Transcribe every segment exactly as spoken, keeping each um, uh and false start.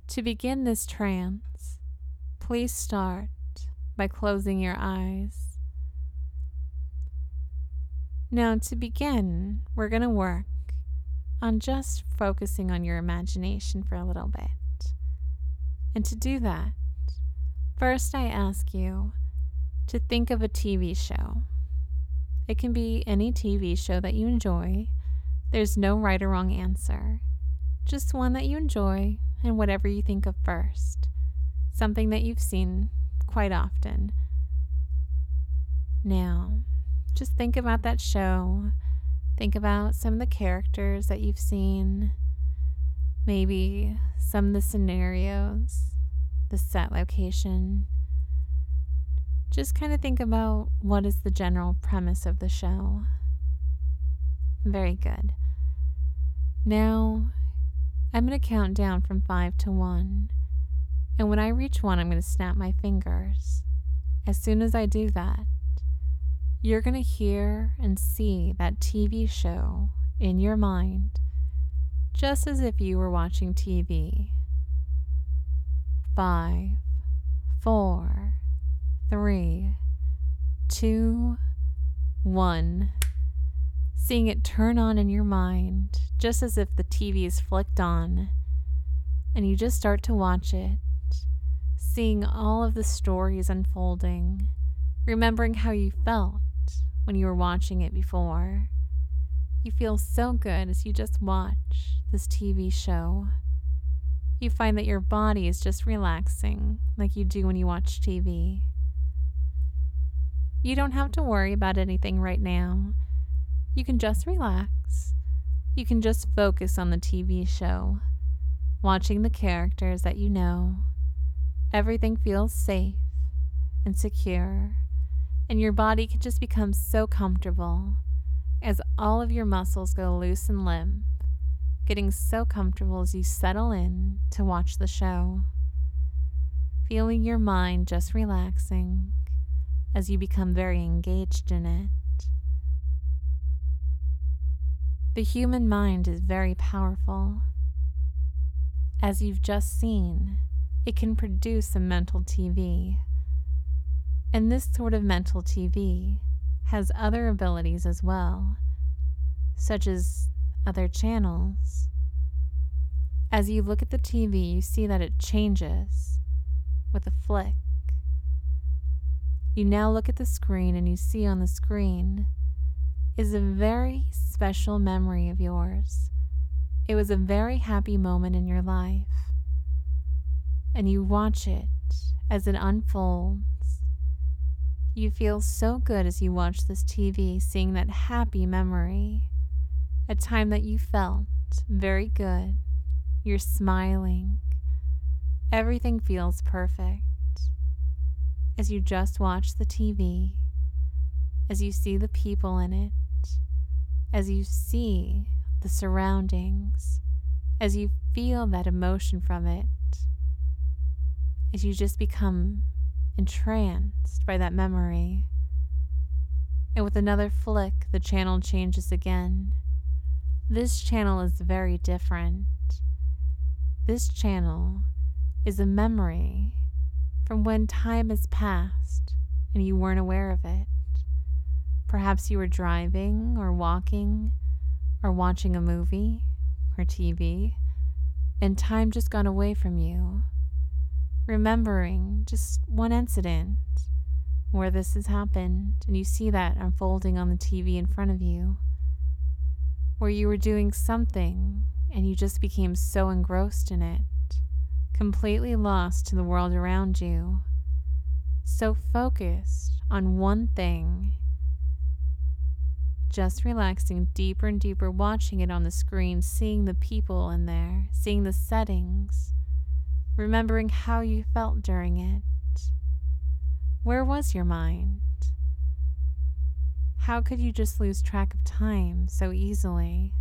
To begin this trance, please start by closing your eyes. Now, to begin, we're going to work on just focusing on your imagination for a little bit. And to do that, first I ask you to think of a T V show. It can be any T V show that you enjoy. There's no right or wrong answer. Just one that you enjoy and whatever you think of first. Something that you've seen quite often. Now, just think about that show. Think about some of the characters that you've seen. Maybe some of the scenarios, the set location. Just kind of think about what is the general premise of the show. Very good. Now, I'm going to count down from five to one. And when I reach one, I'm going to snap my fingers. As soon as I do that, you're going to hear and see that T V show in your mind, just as if you were watching T V. Five, four, three, two, one. Seeing it turn on in your mind, just as if the T V is flicked on, and you just start to watch it, seeing all of the stories unfolding, remembering how you felt when you were watching it before. You feel so good as you just watch this T V show. You find that your body is just relaxing like you do when you watch T V. You don't have to worry about anything right now. You can just relax. You can just focus on the T V show, watching the characters that you know. Everything feels safe and secure, and your body can just become so comfortable as all of your muscles go loose and limp, getting so comfortable as you settle in to watch the show, feeling your mind just relaxing as you become very engaged in it. The human mind is very powerful. As you've just seen, it can produce a mental T V. And this sort of mental T V has other abilities as well, such as other channels. As you look at the T V, you see that it changes with a flick. You now look at the screen and you see on the screen is a very special memory of yours. It was a very happy moment in your life. And you watch it as it unfolds. You feel so good as you watch this T V, seeing that happy memory, a time that you felt very good. You're smiling. Everything feels perfect. As you just watch the T V, as you see the people in it, as you see the surroundings, as you feel that emotion from it, as you just become entranced by that memory. And with another flick, the channel changes again. This channel is very different. This channel is a memory from when time has passed and you weren't aware of it. Perhaps you were driving or walking or watching a movie or T V, and time just got away from you, remembering just one incident where this has happened, and you see that unfolding on the T V in front of you, where you were doing something and you just became so engrossed in it, completely lost to the world around you, so focused on one thing, just relaxing deeper and deeper, watching it on the screen, seeing the people in there, seeing the settings, remembering how you felt during it. Where was your mind? How could you just lose track of time so easily?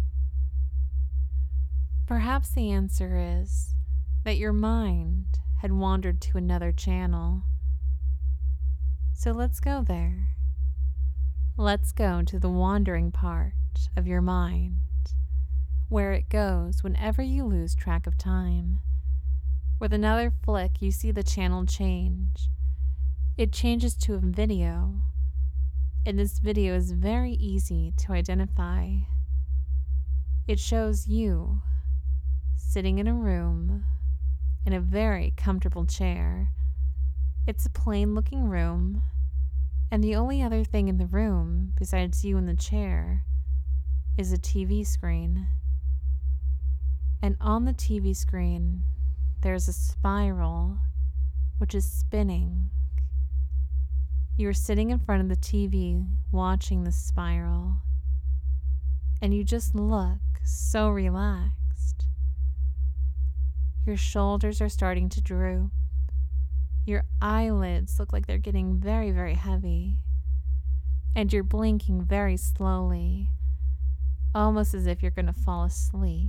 Perhaps the answer is that your mind had wandered to another channel. So let's go there. Let's go to the wandering part of your mind, where it goes whenever you lose track of time. With another flick, you see the channel change. It changes to a video, and this video is very easy to identify. It shows you sitting in a room in a very comfortable chair. It's a plain looking room, and the only other thing in the room besides you and the chair is a T V screen. And on the T V screen, there's a spiral which is spinning. You're sitting in front of the T V watching the spiral, and you just look so relaxed. Your shoulders are starting to droop. Your eyelids look like they're getting very, very heavy, and you're blinking very slowly, almost as if you're going to fall asleep.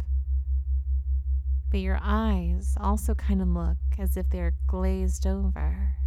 But your eyes also kind of look as if they're glazed over.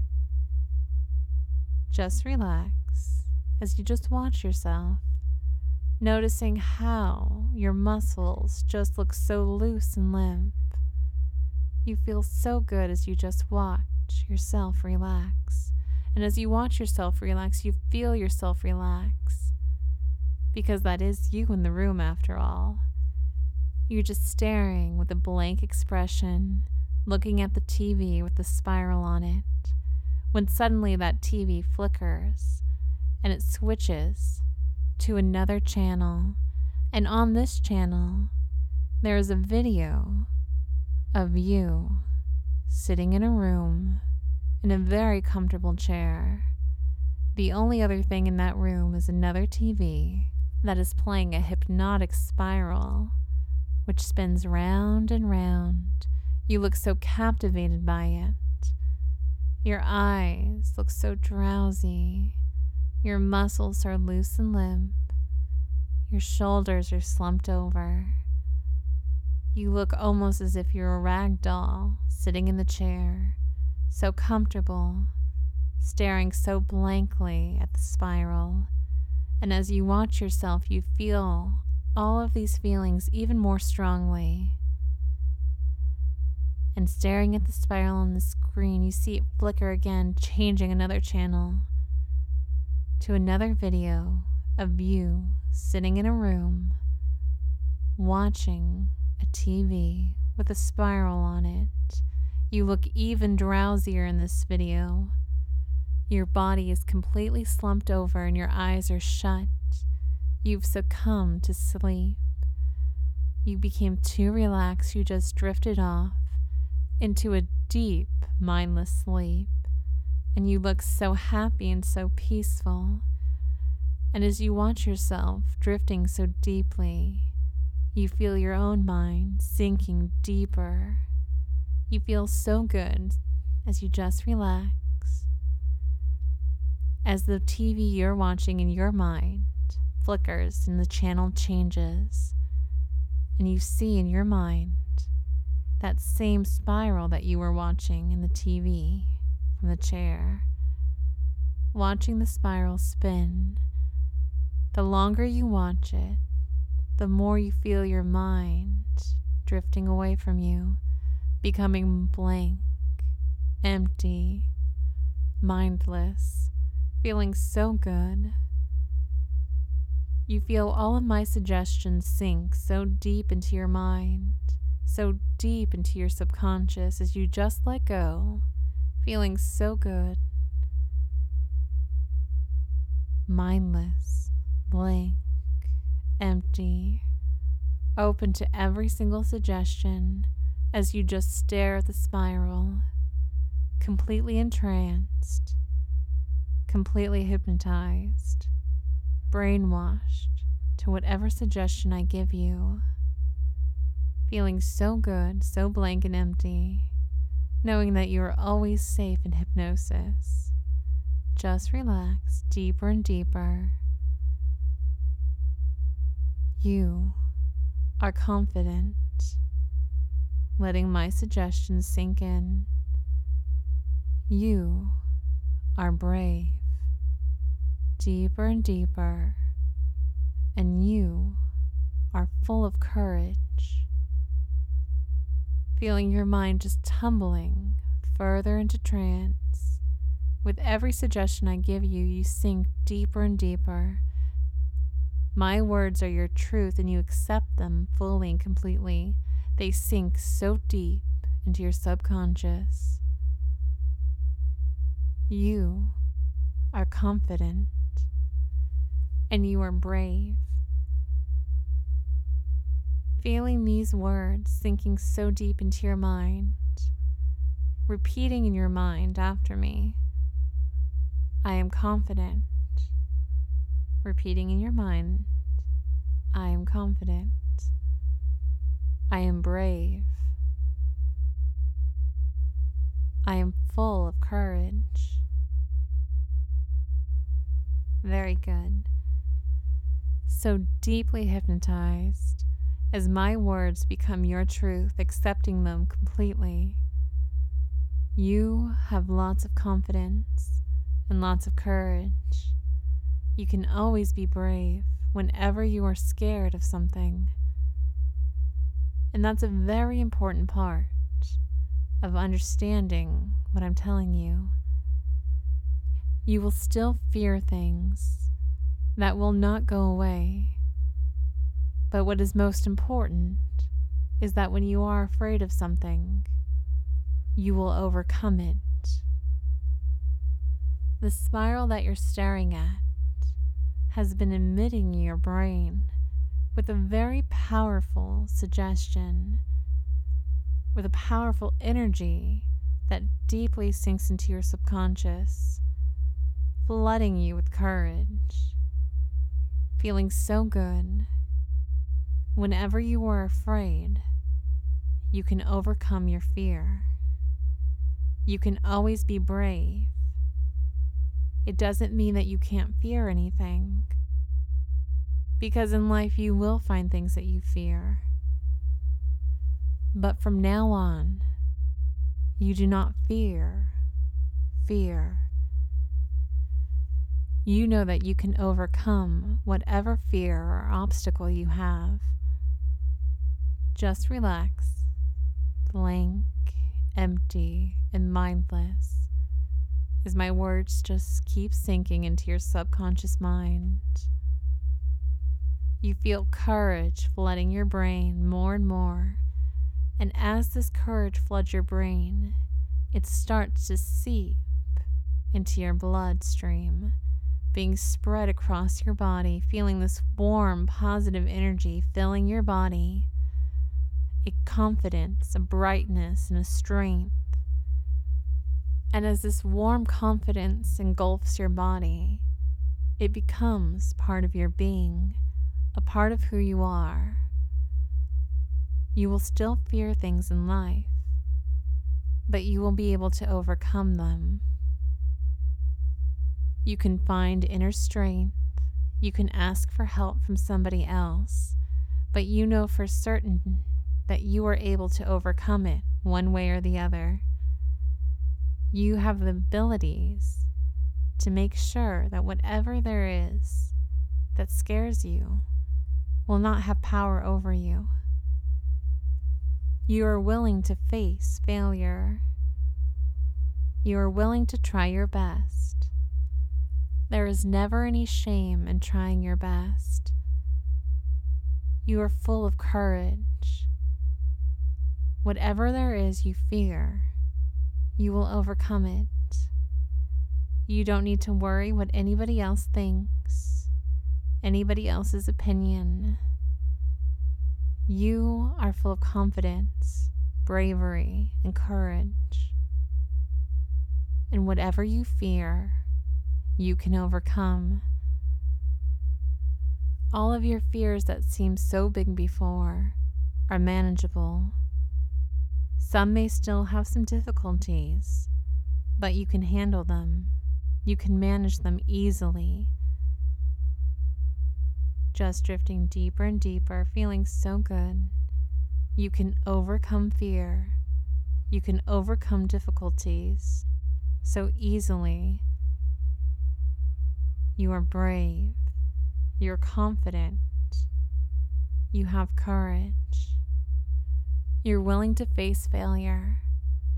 Just relax as you just watch yourself, noticing how your muscles just look so loose and limp. You feel so good as you just watch yourself relax. And as you watch yourself relax, you feel yourself relax. Because that is you in the room after all. You're just staring with a blank expression, looking at the T V with the spiral on it, when suddenly that T V flickers and it switches to another channel. And on this channel, there is a video of you sitting in a room in a very comfortable chair. The only other thing in that room is another T V that is playing a hypnotic spiral which spins round and round. You look so captivated by it. Your eyes look so drowsy. Your muscles are loose and limp. Your shoulders are slumped over. You look almost as if you're a rag doll sitting in the chair, so comfortable, staring so blankly at the spiral. And as you watch yourself, you feel all of these feelings even more strongly. And staring at the spiral on the screen, you see it flicker again, changing another channel to another video of you sitting in a room watching a T V with a spiral on it. You look even drowsier in this video. Your body is completely slumped over and your eyes are shut. You've succumbed to sleep. You became too relaxed. You just drifted off into a deep, mindless sleep. And you look so happy and so peaceful. And as you watch yourself drifting so deeply, you feel your own mind sinking deeper. You feel so good as you just relax. As the T V you're watching in your mind flickers and the channel changes, and you see in your mind that same spiral that you were watching in the T V from the chair. Watching the spiral spin, the longer you watch it, the more you feel your mind drifting away from you, becoming blank, empty, mindless, feeling so good. You feel all of my suggestions sink so deep into your mind, so deep into your subconscious as you just let go, feeling so good. Mindless, blank, empty, open to every single suggestion as you just stare at the spiral, completely entranced, completely hypnotized, brainwashed to whatever suggestion I give you, feeling so good, so blank and empty, knowing that you are always safe in hypnosis. Just relax deeper and deeper. You are confident, letting my suggestions sink in. You are brave, deeper and deeper, and you are full of courage. Feeling your mind just tumbling further into trance. With every suggestion I give you, you sink deeper and deeper. My words are your truth, and you accept them fully and completely. They sink so deep into your subconscious. You are confident, and you are brave. Feeling these words sinking so deep into your mind, repeating in your mind after me, I am confident. Repeating in your mind, I am confident. I am brave. I am full of courage. Very good. So deeply hypnotized, as my words become your truth, accepting them completely, you have lots of confidence and lots of courage. You can always be brave whenever you are scared of something. And that's a very important part of understanding what I'm telling you. You will still fear things that will not go away. But what is most important is that when you are afraid of something, you will overcome it. The spiral that you're staring at has been emitting your brain with a very powerful suggestion, with a powerful energy that deeply sinks into your subconscious, flooding you with courage, feeling so good. Whenever you are afraid, you can overcome your fear. You can always be brave. It doesn't mean that you can't fear anything, because in life you will find things that you fear. But from now on, you do not fear fear. You know that you can overcome whatever fear or obstacle you have. Just relax, blank, empty, and mindless, as my words just keep sinking into your subconscious mind. You feel courage flooding your brain more and more, and as this courage floods your brain, it starts to seep into your bloodstream, being spread across your body, feeling this warm, positive energy filling your body, a confidence, a brightness, and a strength. And as this warm confidence engulfs your body, it becomes part of your being, a part of who you are. You will still fear things in life, but you will be able to overcome them. You can find inner strength. You can ask for help from somebody else, but you know for certain that you are able to overcome it one way or the other. You have the abilities to make sure that whatever there is that scares you will not have power over you. You are willing to face failure. You are willing to try your best. There is never any shame in trying your best. You are full of courage. Whatever there is you fear, you will overcome it. You don't need to worry what anybody else thinks, anybody else's opinion. You are full of confidence, bravery, and courage. And whatever you fear, you can overcome. All of your fears that seemed so big before are manageable. Some may still have some difficulties, but you can handle them. You can manage them easily. Just drifting deeper and deeper, feeling so good. You can overcome fear. You can overcome difficulties so easily. You are brave. You're confident. You have courage. You're willing to face failure.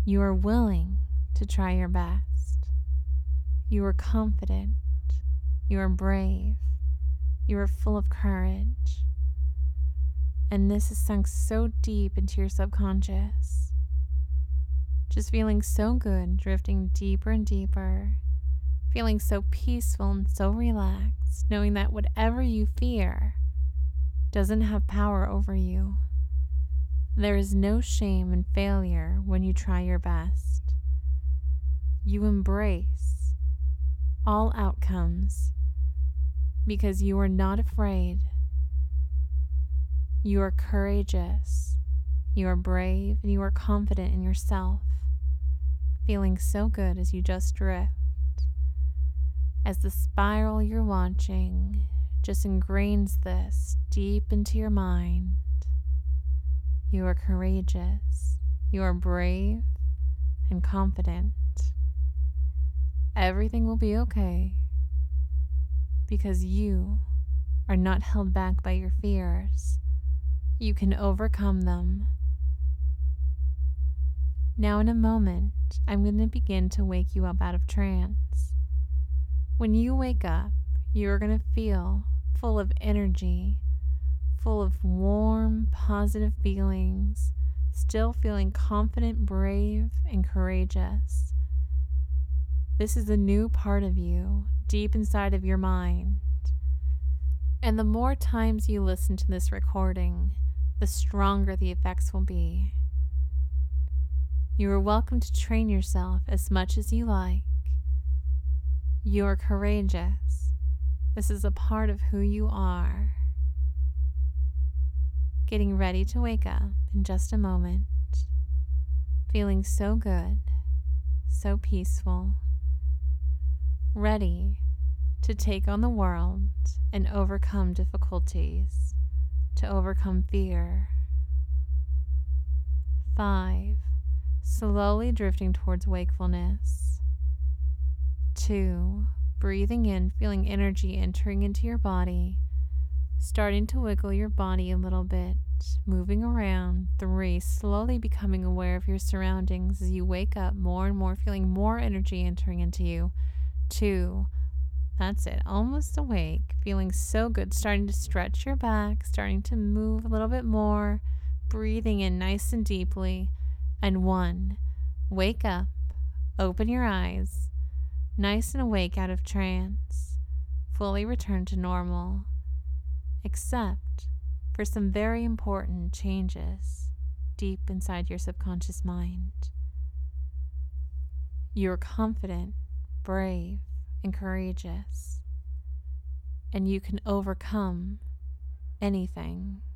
You are willing to try your best. You are confident. You are brave. You are full of courage. And this is sunk so deep into your subconscious. Just feeling so good, drifting deeper and deeper. Feeling so peaceful and so relaxed, knowing that whatever you fear doesn't have power over you. There is no shame in failure when you try your best. You embrace all outcomes because you are not afraid. You are courageous. You are brave and you are confident in yourself, feeling so good as you just drift. As the spiral you're watching just ingrains this deep into your mind. You are courageous, you are brave and confident. Everything will be okay because you are not held back by your fears. You can overcome them. Now in a moment, I'm going to begin to wake you up out of trance. When you wake up, you're going to feel full of energy, full of warm, positive feelings, still feeling confident, brave, and courageous. This is a new part of you, deep inside of your mind. And the more times you listen to this recording, the stronger the effects will be. You are welcome to train yourself as much as you like. You are courageous. This is a part of who you are. Getting ready to wake up in just a moment. Feeling so good, so peaceful. Ready to take on the world and overcome difficulties, to overcome fear. Five, slowly drifting towards wakefulness. Two, breathing in, feeling energy entering into your body, starting to wiggle your body a little bit, moving around. Three, slowly becoming aware of your surroundings as you wake up more and more, feeling more energy entering into you. Two, that's it, almost awake, feeling so good, starting to stretch your back, starting to move a little bit more, breathing in nice and deeply. And one, wake up, open your eyes, nice and awake out of trance, fully return to normal, except for some very important changes deep inside your subconscious mind. You're confident, brave, and courageous, and you can overcome anything.